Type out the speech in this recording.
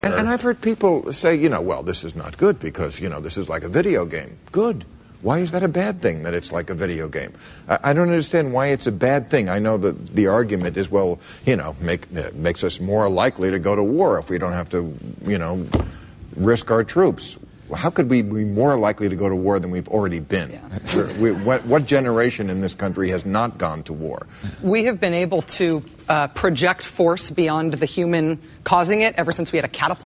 And I've heard people say, well, this is not good because, this is like a video game. Good. Why is that a bad thing, that it's like a video game? I don't understand why it's a bad thing. I know that the argument is, well, makes us more likely to go to war if we don't have to, risk our troops. How could we be more likely to go to war than we've already been? Yeah. What generation in this country has not gone to war? We have been able to project force beyond the human causing it ever since we had a catapult.